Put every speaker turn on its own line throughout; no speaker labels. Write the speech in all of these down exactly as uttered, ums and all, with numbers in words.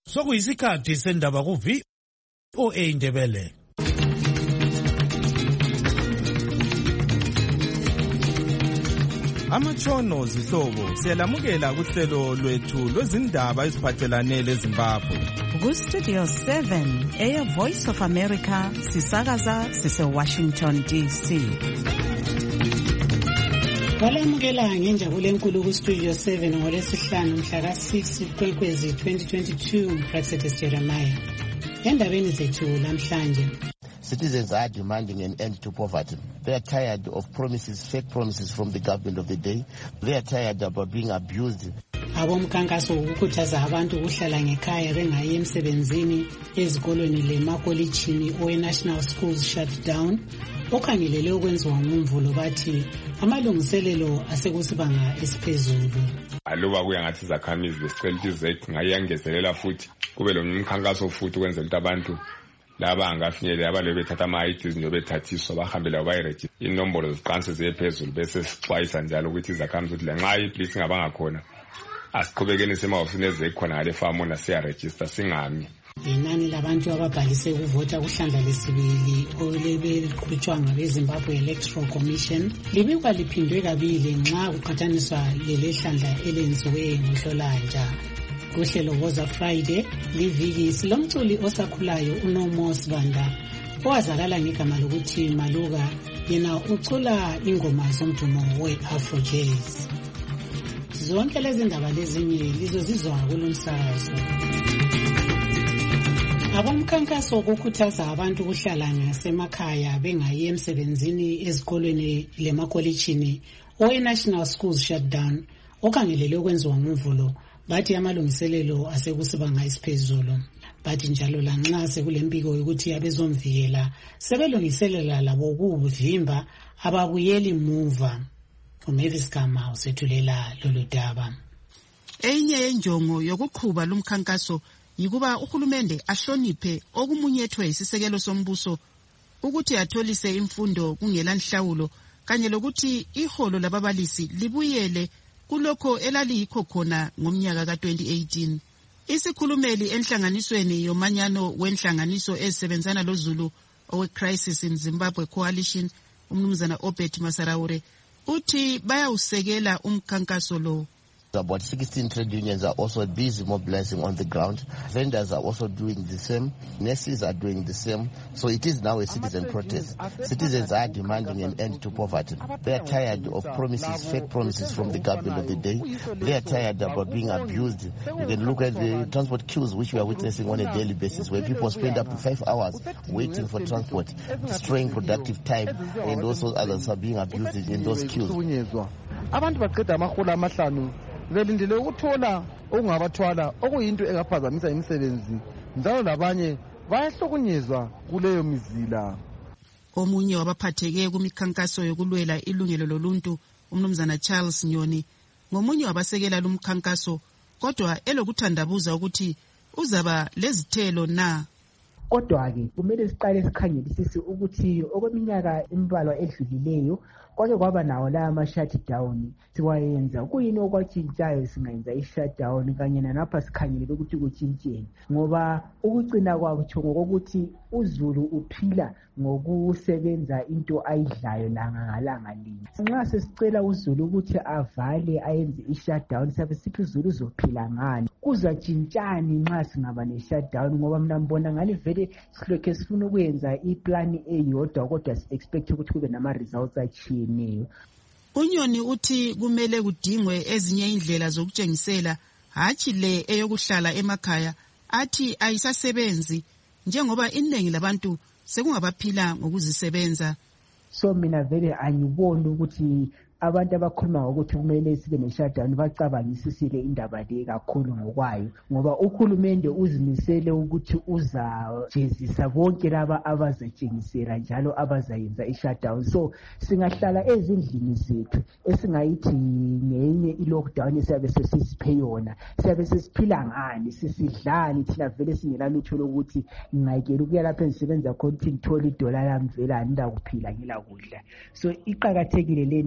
Sokuyisikhathi sendaba ku V O A Ndebele.
Amatshono zihlobo siyalamukela kuhlelo lwethu lwezindaba eziphathelane leZimbabwe.
Ku Studio seven eya Voice of America sisakaza sise Washington D C.
Walamukela ngenjabulo enkulu ku Studio seven ngolesihlanu mhla ka six Nkwenkwezi twenty twenty-two Praxedes Jeremiah. Endabeni zethu namhlanje,
citizens are demanding an end to poverty. They are tired of promises, fake promises from the government of the day. They are tired about being abused.
Abomkhankaso ukukhuthaza abantu ukuhlala ngekhaya bengayi emsebenzini ezikolweni lemakolitshini o National Schools Shutdown okhangelele ukwenziwa ngumvulo bathi amalungiselelo asekusibanga esiphezulu.
Aloba kuya ngathi izakhamizi besicela ukuthi zethu ngayangezelela futhi kube lo mkhankaso futhi ukwenzela ukuthi abantu laba angafinyele abale bethatha ama I Ds nje bethathiswa bahambela bayiregister inombolo ziqanse zephezulu bese sixwayisa njalo ukuthi izakhamizi ukuthi lanxa ipolice ngabanga khona asiqhubekeni semahofisini ezekhona ngale farm na siya register singami.
Inani labantu ababhalise ukuvota kuhlandla lesibili olebeliqhutshwa ngabeZimbabwe Electoral Commission libikwa liphindwe kabili nxa kuqhathaniswa lelehlandla elenziwe ngohlolanja. Kuhlelo Woza Friday liviki silomculi osakhulayo uNomo Sibanda owazakala ngegama lokuthi Maluka, yena ucula ingoma zomdumo we-Afro Jazz. Zonke lezi ndaba lezinye lizozizwa kulomsakazo. Abomkhankaso ukukhuthaza abantu ukuhlala ngasemakhaya bengayi emsebenzini ezikolweni lemakolitshini o National Schools Shutdown okhangelele ukwenziwa ngumvulo bathi amalungiselelo asekusibanga esiphezulu. Bathi njalo lanxa sekulempiko ukuthi abezomvikela sebelungiselela labo ukuvimba ababuyeli muva. uMavis Gama usethulela lolu daba.
Enye yenjongo yokuqhuba lumkhankaso yikuba uhulumende ahloniphe okumunyethwe isisekelo sombuso ukuthi atholise imfundo kungela nhlawulo kanye lokuthi iholo lababalisi libuyele kulokho elaliyikho khona ngomnyaka ka twenty eighteen. Isikhulumeli enhlanganisweni yomanyano wenhlanganiso ezisebenzana loZulu owe Crisis in Zimbabwe Coalition umnumzana Obed Masaraure uthi bayawusekela umkhankaso lo.
About sixteen trade unions are also busy mobilizing on the ground. Vendors are also doing the same. Nurses are doing the same. So it is now a citizen protest. Citizens are demanding an end to poverty. They are tired of promises, fake promises from the government of the day. They are tired about being abused. You can look at the transport queues which we are witnessing on a daily basis, where people spend up to five hours waiting for transport, destroying productive time, and also others are being abused in those queues.
Velindile ukuthola okungabathwala okuyinto engaphazamisa imisebenzi njalo labanye bayahlukunyezwa kuleyo mizila.
Omunye wabaphatheke kumikhankaso yokulwela ilungelo loluntu umnumzana Charles Nyoni ngomunye wabasekela lumkhankaso kodwa elokuthandabuza ukuthi uzaba lezithelo na.
Kodwa ke kumele siqale sikhangelisise ukuthi okweminyaka imbalwa edlulileyo kwake kwaba nawo la ama shutdown siwayenza kuyini okwatshintshayo singayenza i-shutdown kanye nalapha sikhangelele ukuthi kuntshintsheni ngoba ukucina kwakutsho ngokuthi uZulu uphila ngokusebenza into ayidlayo langa ngalanga linye. Nxa sesicela uZulu ukuthi avale ayenze i-shutdown sabe sithi uZulu uzophila ngani kuzatshintshani nxa singaba ne-shutdown ngoba mina mbona ngani vele silokhe sifuna ukuyenza iplan eyodwa kodwa si-expect ukuthi kube nama-results atshiyeneyo.
uNyoni uthi kumele kudingwe ezinye indlela zokutshengisela hatshi le eyokuhlala emakhaya athi ayisasebenzi njengoba iningi labantu sekungabaphila ngokuzisebenza.
So mina vele angiboni ukuthi abantu abakhuluma ngokuthi kumele sibe ne-shutdown bacabangisisile indaba le kakhulu ngokwayo ngoba uhulumende uzimisele ukuthi uzajezisa bonke laba abazatshengisela njalo abazayenza i-shutdown. So singahlala ezindlini zethu esingayithi ngenye i-lockdown esiyabe sesisiphe yona siyabe sesiphila ngani sisidlani thina vele singela lutho lokuthi ngingayekela ukuya lapha engisebenza khona ukuthi ngithole idola lami vele andindakuphila ngilakudla. So iqakathekile le ndaba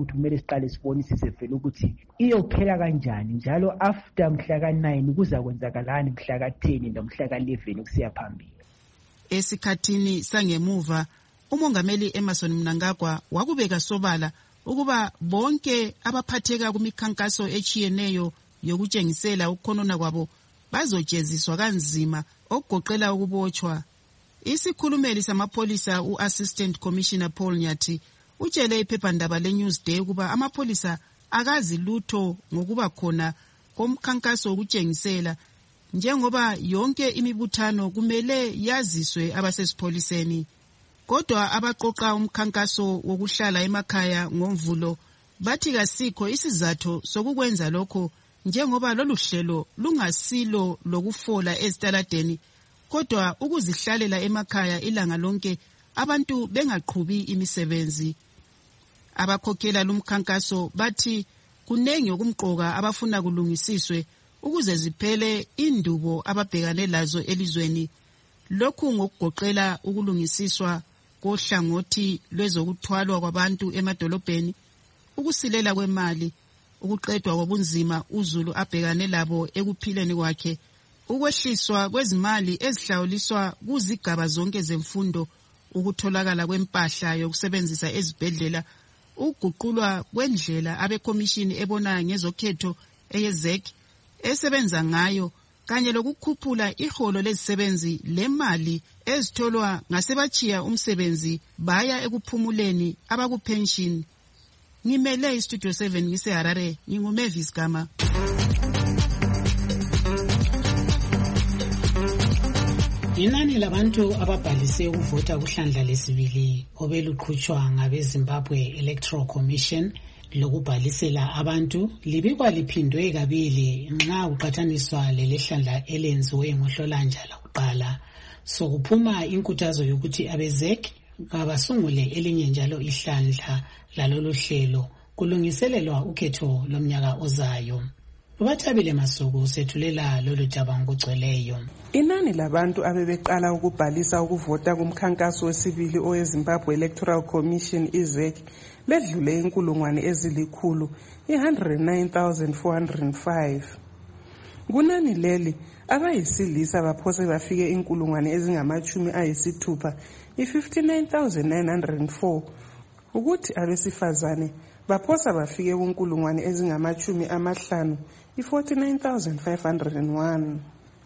ukuthi kumele siqale sibonisise vele ukuthi iyophela kanjani njalo after mhla ka nine kuzakwenzakalani mhla ka ten nomhla ka eleven kusiya phambili.
Esikhathini sangemuva umongameli Emmerson Mnangagwa wakubeka sobala ukuba bonke abaphatheka kumikhankaso echiyeneyo yokutshengisela ukukhonona kwabo bazojeziswa kanzima okugoqela ukubotshwa. Isikhulumeli samapholisa u-Assistant Commissioner Paul Nyathi utshele iphephandaba le-Newsday ukuba amapholisa akazi lutho ngokuba khona komkhankaso wokutshengisela njengoba yonke imibuthano kumele yaziswe abasesipholiseni. Kodwa abaqoqa umkhankaso wokuhlala emakhaya ngomvulo bathi kasikho isizathu sokukwenza lokho njengoba lolu hlelo lungasilo lokufola ezitaladeni kodwa ukuzihlalela emakhaya ilanga lonke abantu bengaqhubi imisebenzi. Abakhokhela lumkhankaso bathi kunengi okumqoka abafuna kulungisiswe ukuze ziphele indubo ababhekane lazo elizweni. Lokhu ngokugoqela ukulungisiswa kohlangothi lwezokuthwalwa kwabantu emadolobheni, ukusilela kwemali, ukuqedwa kobunzima uZulu abhekane labo ekuphileni kwakhe, ukwehliswa kwezimali ezihlawuliswa kuzigaba zonke zemfundo, ukutholakala kwempahla yokusebenzisa ezibhedlela, ukuguqulwa kwendlela abekomishini ebona ngezokhetho eyezek esebenza ngayo kanye lokukhuphula iholo lezisebenzi lemali ezitholwa ngasebachiya umsebenzi baya ekuphumuleni abakupension. Ngimele iStudio seven ngise Harare, nginguMavis Gama.
Inani labantu ababhalise ukuvota kuhlandla lesibili obeluqhutshwa ngabeZimbabwe Electoral Commission lokubhalisela abantu libikwa liphindwe kabili nxa kuqhathaniswa lelehlandla elenziwe ngohlolanja lakuqala. Sokuphuma inkuthazo yokuthi abezek kabasungule elinye njalo ihlandla lalolu hlelo kulungiselelwa ukhetho lomnyaka ozayo. Ubathabile Masuku sethulela lolu jaba ngokugcweleyo.
Inani labantu abebeqala ukubhalisa ukuvota kumkhankaso wesibili oweZimbabwe Electoral Commission izek ledlule inkulungwane ezilikhulu one hundred nine thousand four hundred five. Kunani leli abayisilisa baphose bafike inkulungwane ezingamachumi ayisithupha i-fifty-nine thousand nine hundred four. Ukuthi abesifazane baphosa bafike kunkulungwane ezingamachumi amahlanu i-forty-nine thousand five hundred one.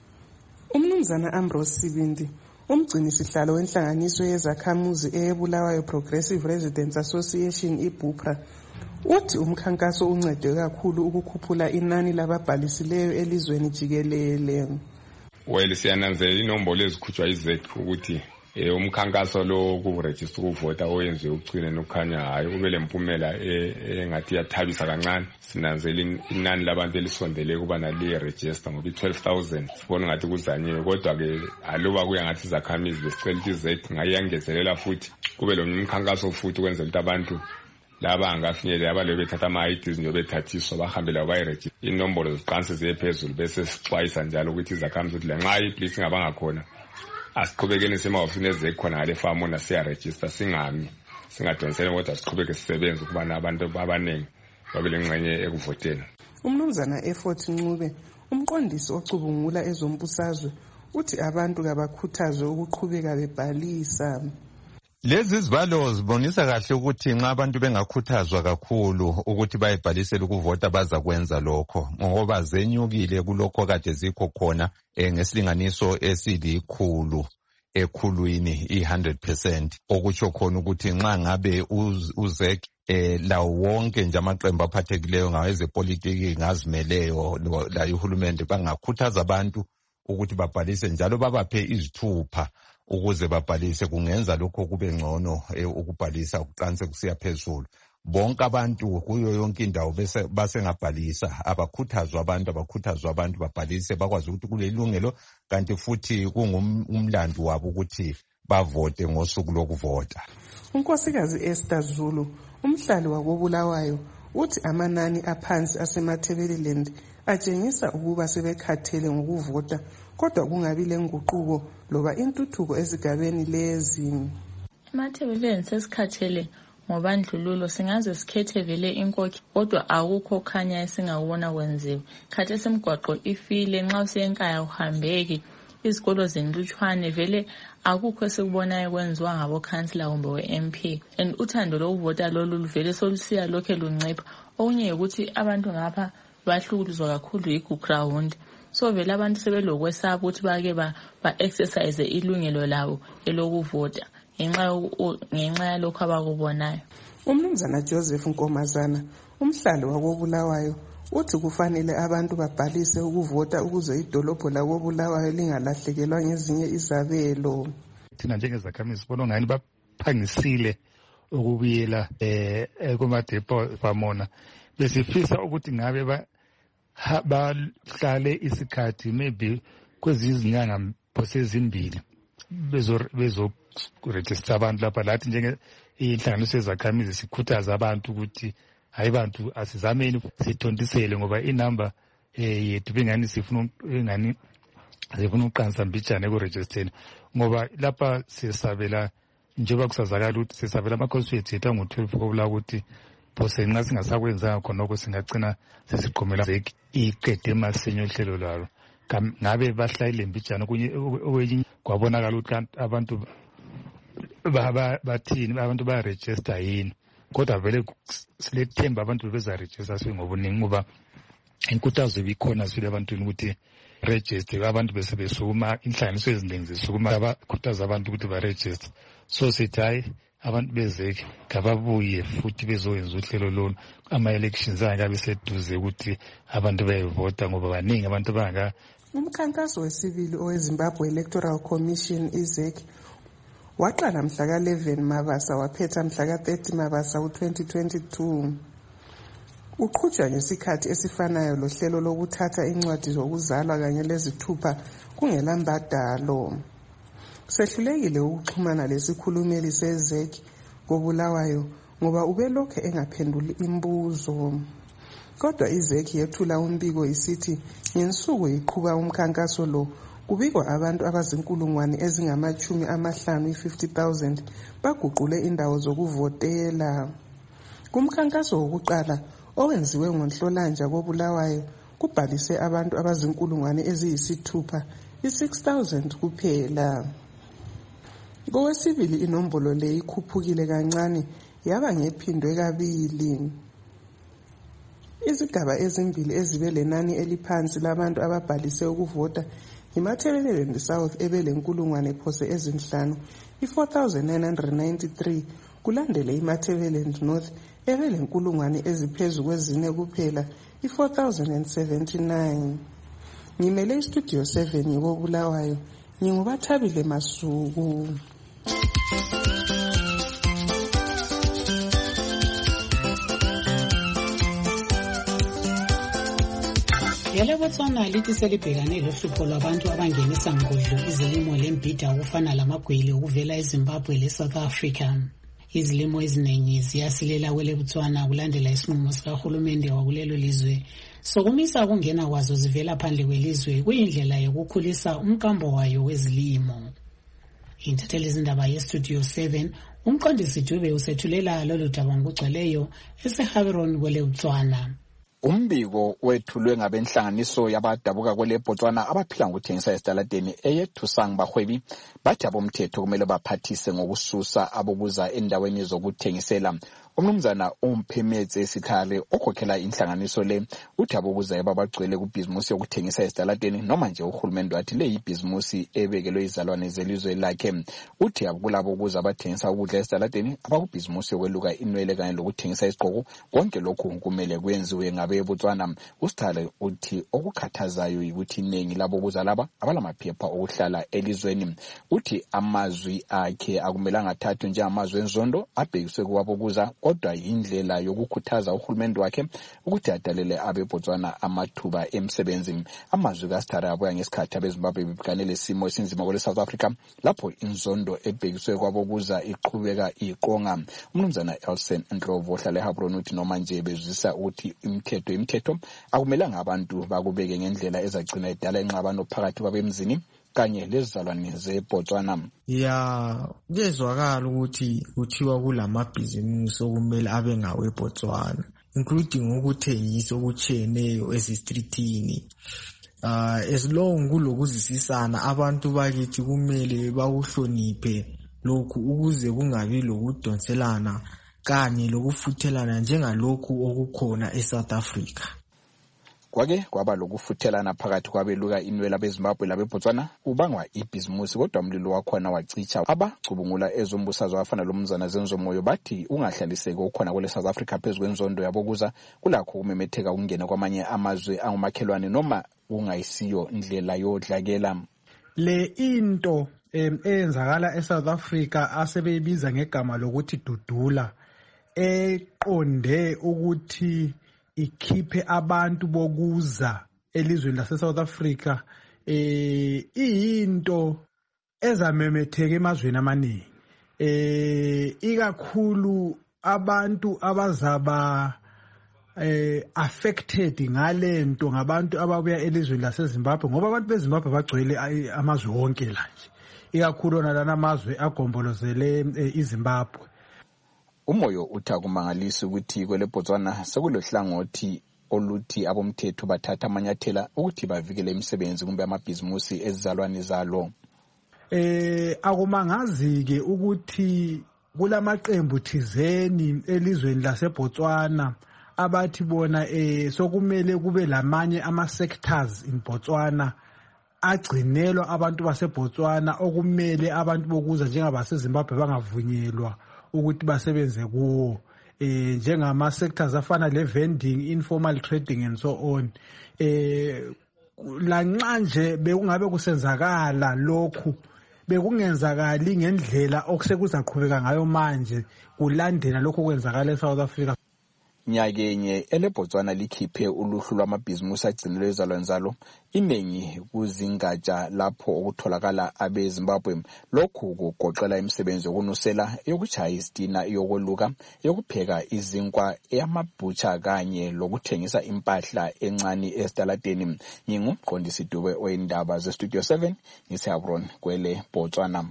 Umnumzana Ambrose Sibindi, umgcini sihlalo wenhlanganiso yezakhamuzi eyeBulawayo Progressive Residents Association iBupra, uthi umkhankaso uncede kakhulu ukukhuphula inani lababhalisileyo elizweni jikelele.
Well, siyananzela inombolo ezikhutshwa izek ukuthi eh umkhankaso lo kuregister ukuvota oyenziwe ugcine nokukhanya hayi ube lempumela engathi yathabisa kancane. Sinanzela inani labantu elisondele kuba nali register ngoba twelve thousand sibona ngathi kuzanyiwe kodwa ke aloba kuya ngathi zakhamizi besicela ukuthi izek ngayangezelela futhi kube lo umkhankaso futhi kwenzela ukuthi abantu laba angafinyelela abale bethatha ama-I Ds nje bethathiswa bahambe labo bayiregister inombolo ziqanse ziye phezulu bese sixwayisa njalo ukuthi izakhamizi ukuthi lanxa ipolice ngabangakhona asiqhubekeni semahofisini ezekhona ngale famu nasiyaregister singami singadonsela kodwa siqhubeke sisebenza ukuba nabantu abaningi babe lengxenye ekuvoteni.
Umnumzana Effort Ncube, umqondisi ocubungula ezombusazwe, uthi abantu kabakhuthazwe ukuqhubeka bebhalisa.
Lezi zibalo zibonisa kahle ukuthi nxa abantu bengakhuthazwa kakhulu ukuthi bayibhalisele ukuvota baza kwenza lokho ngoba zenyukile kulokho kade zikho khona ngesilinganiso esilikhulu ekhulwini i one hundred percent okutsho khona ukuthi nxa ngabe uzek eh lawo wonke nje amaqembu aphathekileyo ngawezepolitiki ngazimeleyo la uhulumende bangakhuthaza abantu ukuthi babhalise njalo babaphe izithupha ukuze babhalise kungenza lokho kube ngcono ukubhalisa kuqanse kusiya phezulu. Bonke abantu kuyo yonke indawo bese basengabhalisa abakhuthazwa abantu abakhuthazwa abantu babhalise bakwazi ukuthi kulelungelo kanti futhi kungumlando wabo ukuthi bavote ngosuku lokuvota.
Unkosikazi Esther Zulu, umhlali wakoBulawayo, uthi amanani aphansi asemathebeleland atshengisa ukuba sebekhathele ngokuvota kodwa kungabi lenguquko loba intuthuko ezigabeni lezi.
Emathebeleni sesikhathele ngobandlululo singaze sikhethe vele inkokhi kodwa akukho khanya esingawona kwenziwe. Khathi semgwaqo ifile nxa usenkaya uhambeki izikolo zenhlutshwane vele akukho esikubonayo kwenziwa ngabo councillor kumbe we-M P and uthando lokuvota lolu luvele solusiya lokhe luncipha. Okunye ukuthi abantu ngapha bahlukuluzwa kakhulu yi-ground. So vele abantu sebelokwesaba ukuthi bake ba-exercise ilungelo labo elokuvota ngenxa yalokho abakubonayo.
Umnumzana Joseph Nkomazana, umhlali wakoBulawayo, uthi kufanele abantu babhalise ukuvota ukuze idolobho lakoBulawayo lingalahlekelwa ngezinye izabelo.
Thina njengezakhamizi sibona ngani baphangisile ukubuyela eh kumadepo bamona. Besifisa ukuthi ngabe ba bahlale isikhathi maybe kwezizinyanga phose ezimbili bezo bezo register abantu lapha lathi njenge inhlanganiso yezakhamizi sikhuthaza abantu ukuthi hayi bantu asizameni sithontisele ngoba inamba eh yethu bengani sifuna engani sifuna uqansa mbijana ekuregisteni ngoba lapha sisabela njengoba kusazakala ukuthi sisabela ama constituency ethu ngo twelve kokula ukuthi phose nxa singasakwenzanga khona lokho singagcina sesiqhomela iqede masenyo hlelo lalo ngabe bahlayile mbijana kunye okwenye kwabonakala ukuthi abantu bathini abantu ba register yini kodwa vele silethemba abantu beza register singobuningi ngoba inkuthazo ibikhona sile abantwini ukuthi register abantu bese besukuma inhlanganiso eziningi zisukuma abakhuthaza abantu ukuthi ba register so sithi hayi abantu bezeke ngababuye futhi bezoyenza uhlelo lolu ama elections angabe seduze ukuthi abantu bayevota ngoba baningi abantu banga.
Umkhankaso wesibili oweZimbabwe Electoral Commission I Z E C waqala mhla ka eleven Mabasa waphetha mhla ka thirty Mabasa u twenty twenty-two. Uqhutshwa ngesikhathi esifanayo lohlelo lokuthatha incwadi zokuzalwa kanye lezithupha kungelambadalo. Sehlulekile ukuxhumana lesikhulumeli se-Z E C koBulawayo ngoba ubelokhu engaphenduli imbuzo. Kodwa I-Z E C yethula umbiko isithi ngensuku iqhuba umkhankaso lo kubikwa abantu abazinkulungwane ezingamachumi amahlanu i-fifty thousand baguqule indawo zokuvotela. Kumkhankaso wokuqala owenziwe ngoNhlolanja koBulawayo kubhalise abantu abazinkulungwane eziyisithupha i-six thousand kuphela. Kowesibili inombolo le ikhuphukile kancane yaba ngephindwe kabili. Izigaba ezimbili ezibe lenani eliphansi labantu ababhalise ukuvota iMatabeleland South ebele nkulungwane phose ezinhlanu i-four thousand nine hundred ninety-three kulandele iMatabeleland North ebele nkulungwane eziphezu kwezine kuphela i-four thousand seventy-nine. Ngimele istudio seven yikoBulawayo ngingubathabile Masuku.
Yalabotswana lithi selibhekane lohlupho lwabantu abangenisa ngodlo izilimo lembhida okufana lamagwele okuvela eZimbabwe leSouth Africa. Izilimo eziningi ziyasilela kweleBotswana kulandela isinqumo sikahulumende wakulelo lizwe sokumisa ukungena kwazo zivela phandle kwelizwe kuyindlela yokukhulisa umkambo wayo wezilimo. Intatheli izindaba yestudio seven umqondisi Dube usethulela lolu daba ngokugcweleyo eseHaberon kweleBotswana.
Umbiko wethulwe ngabenhlanganiso yabadabuka kweleBotswana abaphila ngokuthengisa esitaladeni eyethusang bahwebi bathi abomthetho kumele baphathise ngokususa abokuza endaweni zokuthengisela. Umnumzana uMphemetse Sikhale okhokhela inhlanganiso le uthi abokuza ebabagcwele kubhizimusi yokuthengisa esitaladeni noma nje uhulumende wathi le ibhizimusi ebekelwe izalwane zelizwe lakhe. Uthi akulabo ukuza abathengisa ukudla esitaladeni abakubhizimusi yokweluka inwele kanye lokuthengisa isiqoko konke lokhu kumele kwenziwe ngabeBotswana. Usithale uthi okukhathazayo ukuthi iningi labo ukuza laba abalamaphepha okuhlala elizweni. Uthi amazwi akhe akumelanga athathwe njengamazwi enzondo abhekiswe kubabokuza kodwa indlela yokukhuthaza uhulumende wakhe ukuthi adalele abeBotswana amathuba emsebenzini. Amazwi kaSithare abuya ngesikhathi abeZimbabwe bebhekane lesimo esinzima kwele South Africa lapho inzondo ebhekiswe kwabokuza iqhubeka iqonga. Umnumzana Elsen Ndlovu ohlala eHaberon uthi noma nje bezwisa ukuthi imithetho imithetho akumelanga abantu bakubeke ngendlela ezagcina idala enxabano phakathi kwabemzini kanye lezizalwane zeBotswana.
Ya kuyezwakala ukuthi kuthiwa kulamabhizimusi okumele abe ngaweBotswana, including ukuthengisa okutshiyeneyo esistritini. Uh, as long kulokuzisisana abantu bakithi kumele bawuhloniphe lokhu ukuze kungabi lokudonselana kanye lokufuthelana njengalokhu okukhona eSouth Africa.
Kwake kwaba lokufuthelana phakathi kwabeluka inwele beZimbabwe labeBotswana ubangwa ibhizimusi, kodwa umlilo wakhona wacicha. Abacubungula ezombusazwe afana lomzana Zenzomoyo bathi ungahlaliseki okhona kwele South Africa phezu kwenzondo yabokuza kulakho kumemetheka ukungena kwamanye amazwe angumakhelwane noma ungayisiyo indlela yodlakela.
Le into eyenzakala eSouth Africa asebeyibiza ngegama lokuthi dudula, eqonde ukuthi ikhiphe abantu bokuza elizweni laseSouth Africa, eh iyinto ezamemetheka emazweni amaningi, eh ikakhulu abantu abazaba eh affected ngalento ngabantu ababuya elizweni laseZimbabwe, ngoba abantu beZimbabwe bagcwele amazwe wonke la nje, ikakhulu nalana amazwe agombolozele iZimbabwe.
Umoyo uthi akumangalisi ukuthi kwele Botswana sekulohlangothi oluthi abomthetho bathatha amanyathela ukuthi bavikele imisebenzi kumbe amabhizimusi ezizalwane zalo.
Eh akumangazi ke ukuthi kulamaqembu thizeni elizweni laseBotswana abathi bona eh sokumele kube lamanye ama sectors in Botswana agcinelwa abantu baseBotswana okumele abantu bokuza njengabaseZimbabwe bangavunyelwa ukuthi basebenze kuwo, eh njengama sectors afana le vending, informal trading and so on. Eh lanxa nje bekungabe kusenzakala lokhu bekungenzakali ngendlela okusekuzaqhubeka ngayo manje kulandela lokho kwenzakala eSouth Africa.
Nyakenye eleBotswana likhiphe uluhlu lwamabhizimusi agcinelwe ezalwane zalo, iningi kuzingatsha lapho okutholakala abeZimbabwe. Lokhu kugoqela imisebenzi yokunusela, yokuchaya izitina, yokoluka, yokupheka izinkwa, eyamabhutsha kanye lokuthengisa impahla encane esitaladeni. Ngingumqondisi Dube oyindaba zeStudio seven ngiseHabron kwele Botswana.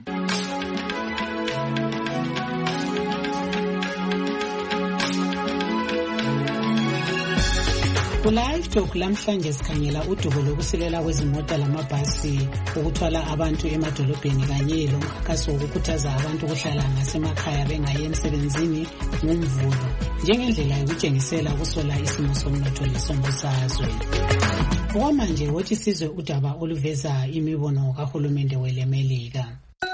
Live Talk lamhlanje sikhangela udubo lokusilela kwezimota lamabhasi ukuthwala abantu emadolobheni kanye lomkhankaso wokukhuthaza abantu ukuhlala ngasemakhaya bengayi emsebenzini ngomvulo njengendlela yokutshengisela ukusola isimo somnotho lesombusazwe. Okwamanje wothi sizwe udaba oluveza imibono kahulumende weleMelika.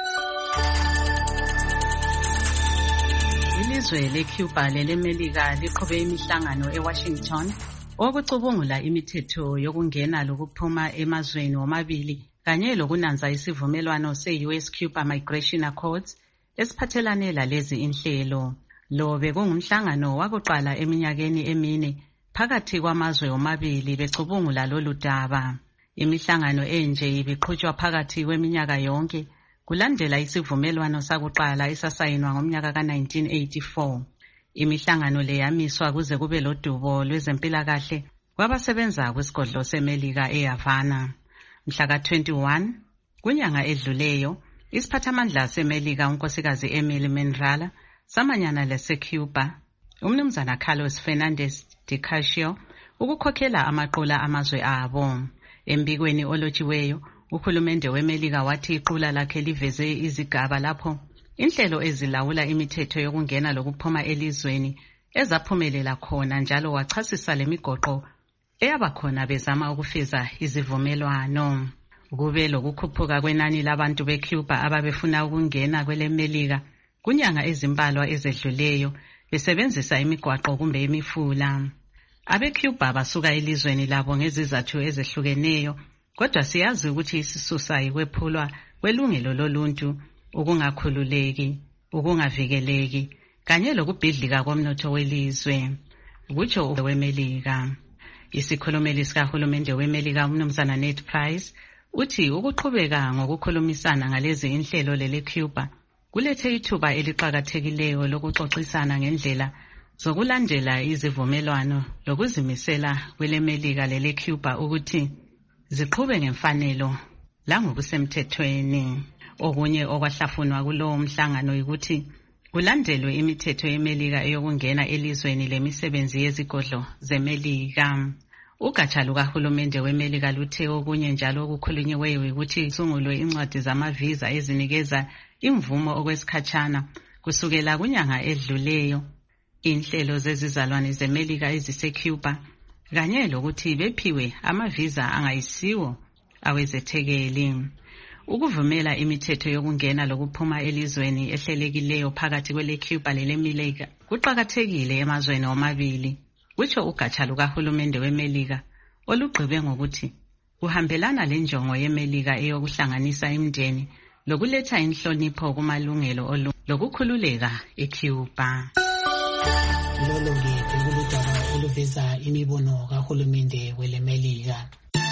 Ilizwe leCuba leleMelika liqhube imihlangano eWashington okucubungula imithetho yokungena lokuphuma emazweni womabili kanye lokunanza isivumelwano se-U S Cuba Migration Accords esiphathelane lalezi inhlelo. Lo bekungumhlangano wakuqala eminyakeni emine phakathi kwamazwe womabili becubungula lolu daba. Imihlangano enje ibiqhutshwa phakathi kweminyaka yonke kulandela isivumelwano sakuqala esasayinwa ngomnyaka ka nineteen eighty-four. Imihlangano le yamiswa kuze kube lodubo lwezempilakahle kwabasebenza kwesigodlo seMelika eHavana. Mhla ka twenty-one kunyanga edluleyo, isiphathamandla seMelika unkosikazi Emily Menrala samanyana leseCuba, umnumzana Carlos Fernandez de Casio, ukukhokhela amaqula amazwe abo. Embikweni olotshiweyo, uhulumende weMelika wathi iqula lakhe liveze izigaba lapho inhlelo ezilawula imithetho yokungena lokuphuma elizweni ezaphumelela khona, njalo wachasisa lemigoqo eyabakhona bezama ukufeza izivumelwano. Kube lokukhuphuka kwenani labantu beCuba ababefuna ukungena kweleMelika kunyanga ezimbalwa ezedluleyo besebenzisa imigwaqo kumbe imifula. AbeCuba basuka elizweni labo ngezizathu ezehlukeneyo, kodwa siyazi ukuthi isisusa yikwephulwa kwelungelo loluntu, ukungakhululeki, ukungavikeleki kanye lokubhidlika komnotho welizwe, kutsho weMelika. Isikhulumeli sikahulumende weMelika umnumzana Ned Price uthi ukuqhubeka ngokukhulumisana ngalezi inhlelo leleCuba kulethe ithuba eliqhakathekileyo lokuxoxisana ngendlela zokulandela izivumelwano lokuzimisela kweleMelika leleCuba ukuthi ziqhube ngemfanelo langokusemthethweni. Okunye okwahlafunwa kulowo mhlangano ukuthi kulandelwe imithetho yeMelika eyokungena elizweni lemisebenzi yezigodlo zeMelika. Ugatsha lukahulumende weMelika luthe okunye njalo okukhulunyiweyo ukuthi sungulwe incwadi zamavisa ezinikeza imvumo okwesikhatshana kusukela kunyanga edluleyo inhlelo zezizalwane zeMelika ezise-Cuba kanye lokuthi bephiwe amavisa angayisiwo awezethekeli. Ukuvumela imithetho yokungena lokuphuma elizweni ehlelekileyo phakathi kwele-Cuba lele-Melika kuqakathekile emazweni omabili, kutsho ugatsha lukahulumende weMelika olugqibe ngokuthi kuhambelana lenjongo yeMelika eyokuhlanganisa imindeni lokuletha inhlonipho kumalungelo olu lokukhululeka eCuba.
Lolo-ke bekuludaba oluveza imibono kahulumende weleMelika.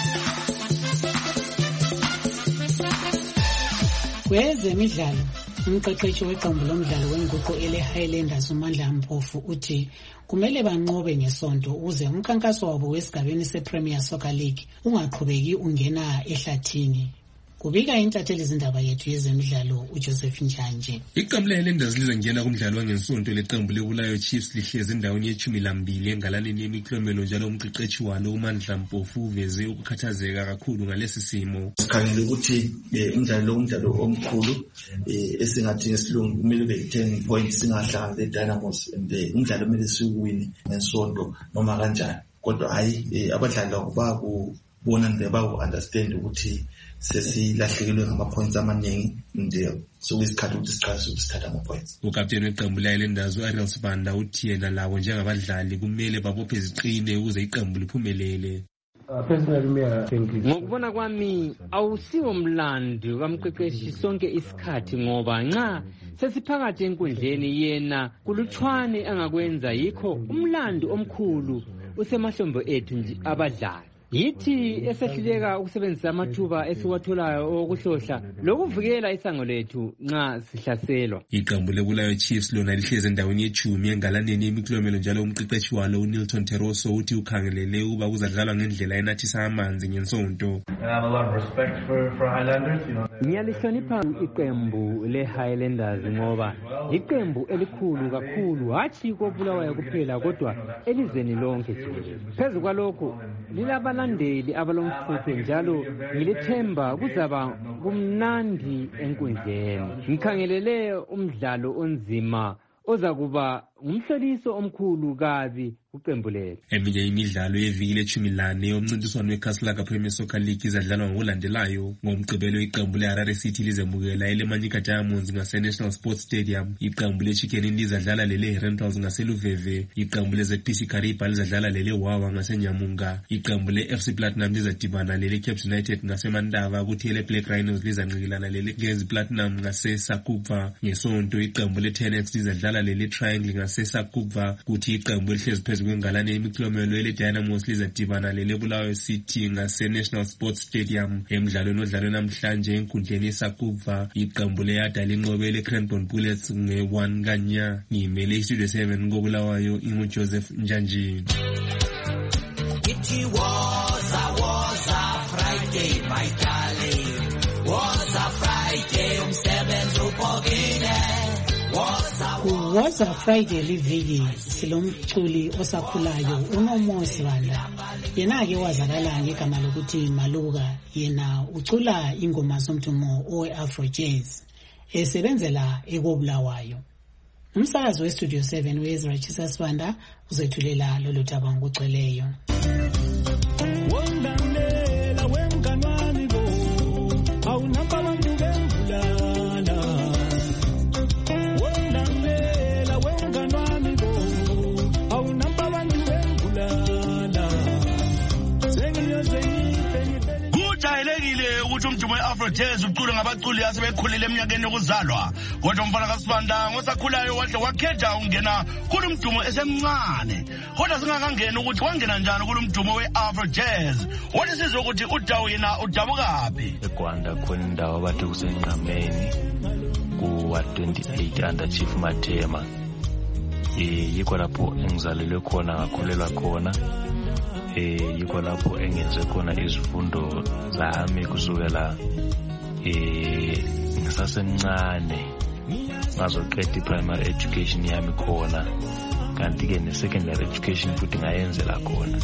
Kwezemidlalo, umqeqeshi weqembu lomdlalo wenguqu ele-Highlanders uMandla Mpofu uthi kumele banqobe ngesonto ukuze umkhankaso wabo wesigabeni se-Premier Soccer League ungaqhubeki ungena ehlathini. Kubika intatheli izindaba yethu yezemidlalo uJoseph Njanje.
Iqembu le-Highlanders lizongena kumdlalo wangesonto leqembu leBulawayo Chiefs lihlezi endaweni yeshumi lambili engalaleni yemiklomelo njalo umqeqeshi walo uMandla Mpofu uveze ukukhathazeka kakhulu ngalesi simo.
Sikhangele ukuthi umdlalo lo umdlalo omkhulu esingathi ngesilungu kumele ube ten points singahlanga le-Dynamos and umdlalo kumele siwine ngesonto noma kanjani. Kodwa hayi abadlali bakubona nje baku-understand ukuthi sesilahlekelwe ngama-points amaningi nje sokuyisikhathi ukuthi siqalise ukusithatha ama-points.
Ukapteni weqembu le-Highlanders u-Ariel Sibanda uthi yena labo njengabadlali kumele babophe ziqine ukuze iqembu liphumelele.
Ngokubona kwami awusiwo mlando kamqeqeshi sonke isikhathi ngoba nxa sesiphakathi enkundleni yena kulutshwane angakwenza yikho umlando omkhulu usemahlombo ethu nje abadlali. Yithi esehluleka ukusebenzisa amathuba esiwatholayo okuhlohla lokuvikela isango lethu nxa sihlaselwa.
Iqembu leBulawayo Chiefs lona lihlezi endaweni yeshumi engalaneni yemiklomelo njalo umqeqeshi walo uNilton Teroso uthi ukhangelele ukuba kuzadlalwa ngendlela enathisa amanzi ngensonto.
Ngiyalihlonipha iqembu le-Highlanders ngoba iqembu elikhulu kakhulu hatshi koBulawayo kuphela kodwa elizweni lonke jikelele. Phezu kwalokho lilabalandeli abalomhluphe njalo ngilethemba kuzaba kumnandi enkundleni. Ngikhangelele umdlalo onzima ozakuba ngumhloliso omkhulu kabi kuqembu lethu.
Eminye imidlalo yeviki leshumi lane yomncintiswano weKaslaga Premier Soccer League izadlalwa ngokulandelayo. Ngomgqibelo iqembu le-Harare City lizemukela eleManyika Diamonds ngase-National Sports Stadium. Iqembu le-Chicken lizadlala lele-Rentals ngaseluveve. Iqembu le-Z P C Kariba lizadlala lele-Wawa ngaseNyamunga. Iqembu le-F C Platinum lizadibana lele-Cape United ngaseMandava. Kuthi ele-Black Rhinos lizanqikilana lele-Glen's Platinum ngaseSakubva. Ngesonto iqembu le-Tenex lizadlala lele-Triangle ngaseSakubva. Kuthi iqembu elihlezi phezu kwengalane yemiklomelo ele-Dynamos lizadibana lele-Bulawayo City ngase-National Sports Stadium. Emdlalweni odlalwe namhlanje enkundleni yeSakubva iqembu le-Yada linqobe le-Cranbourne Bullets nge-one kanya. Ngimele iStudio seven koBulawayo inguJoseph Njanji.
It was a was a Friday my darling, was a Friday umsebenzi uphokile.
Waza Friday liviki silomculi osakhulayo uNomosi Banda. Yena ke wazakala ngegama lokuthi Maluka. Yena ucula ingoma zomdumo owe-Afro Jazz esebenzela eKobulawayo. Umsakazi weStudio seven weEzra Jesus Banda uzethulela lolu daba ngokugcweleyo.
Umdumo we-Afro Jazz ucula ngabaculi asebekhulile eminyakeni yokuzalwa. Kodwa umfana kaSibanda ngosakhulayo wahle wakhetha ungena kulo mdumo esemncane. Kodwa singakangena ukuthi wangena njani kulo mdumo we-Afro Jazz. Wathi sizwe ukuthi uDawu yena udabukaphi.
eGwanda khona indawo abathi kusenqameni ku twenty-eight under Chief Matema. Eh yikho lapho engizalelwe khona ngakhulelwa khona. eh yikho lapho engenze khona izifundo zami kusukela eh ngisasemncane ngazoqeda i-primary education yami khona kanti ke ne-secondary education futhi ngayenzela khona.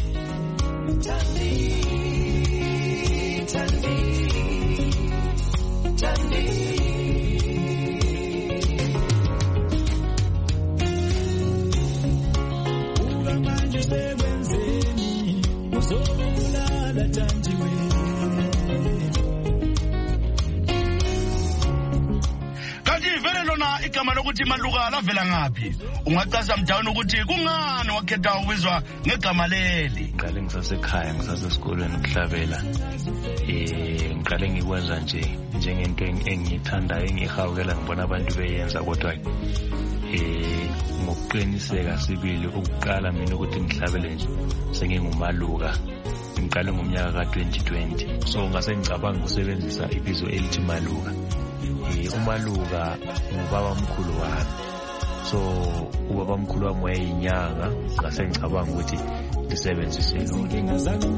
Igama lokuthi Maluka lavela ngaphi? Ungachasa mdawuni ukuthi kungani wakhetha ubizwa ngegama leli?
Ngiqale ngisasekhaya ngisasesikolweni kuhlabela. Eh ngiqale ngikwenza nje njengento engiyithandayo engihawukela ngibona abantu beyenza kodwa eh ngokuqiniseka sibili ukuqala mina ukuthi ngihlabele nje sengingumaluka. Ngiqale ngomnyaka ka twenty twenty. So ngase ngicabanga ukusebenzisa ibizo elithi Maluka. uMaluka ubaba mkhulu wami, so ubaba mkhulu wami wayeyinyanga ngase ngicabanga ukuthi ngisebenzise lona.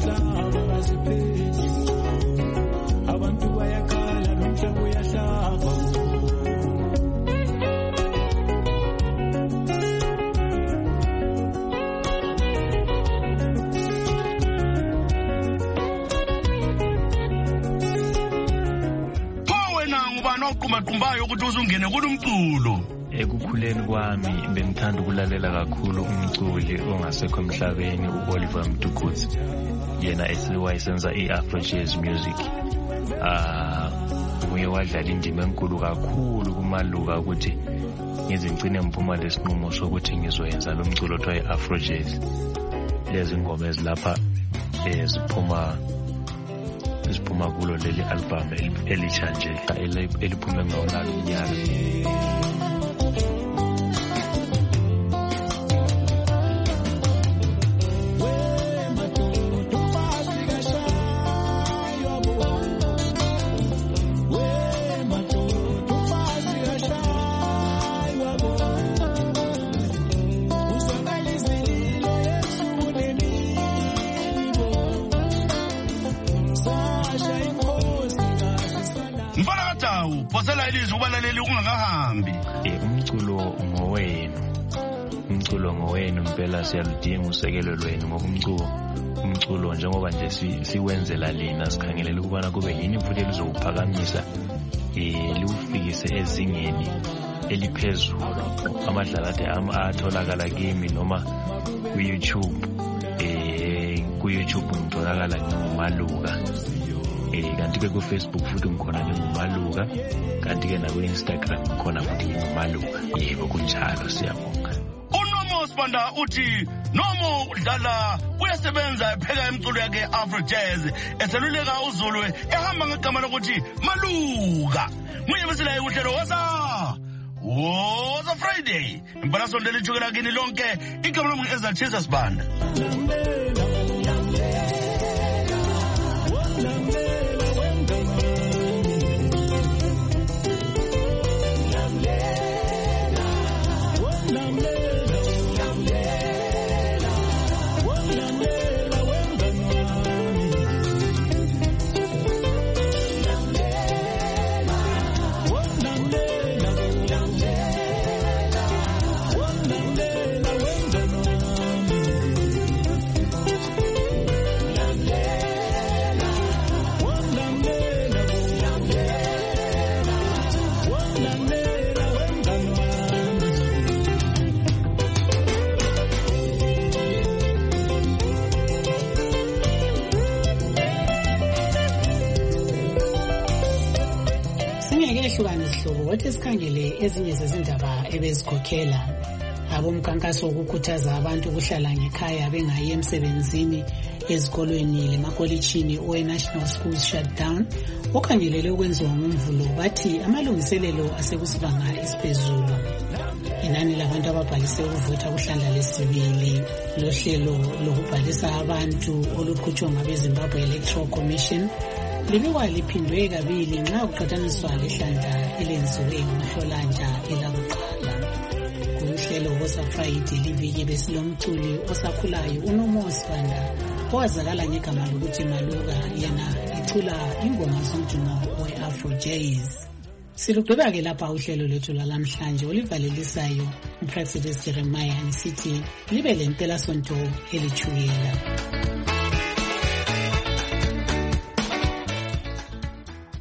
Abantu bayakhala nomhlaba uyahlaba.
Kumaqumbayo ukuthi uzungene kulumculo.
Ekukhuleni kwami bengithanda ukulalela kakhulu umculi ongasekho emhlabeni uOliver Mtukudzi. Yena esiwayesenza i-Afro Jazz music. Ah, uye wadlala indima enkulu kakhulu kuMaluka ukuthi ngizingcine ngiphuma lesinqumo sokuthi ngizoyenza lo mculo othiwa i-Afro Jazz. Lezi ngoma ezilapha eziphuma isiphuma kulo leli album elisha nje eliphume ngawona unyaka.
Phosela ilizwi ubalaleli ungakahambi.
Eh umculo ngowenu. Umculo ngowenu impela siyaludinga usekelo lwenu ngoba umculo umculo njengoba nje siwenzela lina sikhangelela ukubana kube yini futhi elizowuphakamisa eh liufikise ezingeni eliphezulu. Amadlakathi ami atholakala kimi noma ku YouTube. Eh ku YouTube ngitholakala ngoMaluka. Eh kanti ke ku Facebook futhi ngikhona njengoMaluka, kanti ke na ku Instagram khona futhi njengoMaluka. Yebo kunjalo siyabonga.
Unomo Sibanda uthi nomo udlala uyasebenza epheka emculo yakhe Afro Jazz eseluleka uZulu ehamba ngegama lokuthi Maluka. Muye besela uhlelo wasa Woza Friday. Impala sondela ithukela kini lonke igama lomuntu ezathisa Sibanda.
Wathi sikhangele ezinye zezindaba ebezikhokhela abomkhankaso ukukhuthaza abantu ukuhlala ngekhaya bengayi emsebenzini ezikolweni lemakolitshini owe-National Schools Shutdown okhangelele ukwenziwa ngomvulo bathi amalungiselelo asekusibanga esiphezulu. Inani labantu ababhalise ukuvota kuhlandla lesibili lohlelo lokubhalisa abantu oluqhutshwa ngabeZimbabwe Electoral Commission libikwa liphindwe kabili nxa kuqhathaniswa lehlandla elenziwe ngoMhlolanja elakuqala. Kuhlelo Woza Friday liviki besilomculi osakhulayo uNomo Sibanda owazakala ngegama lokuthi Maluka, yena icula ingoma zomdumo we-Afro Jazz. Silugqiba-ke lapha uhlelo lethu lwalamhlanje olivalelisayo uPrexidus Jeremiah nisithi libe le mpelasonto elithukela.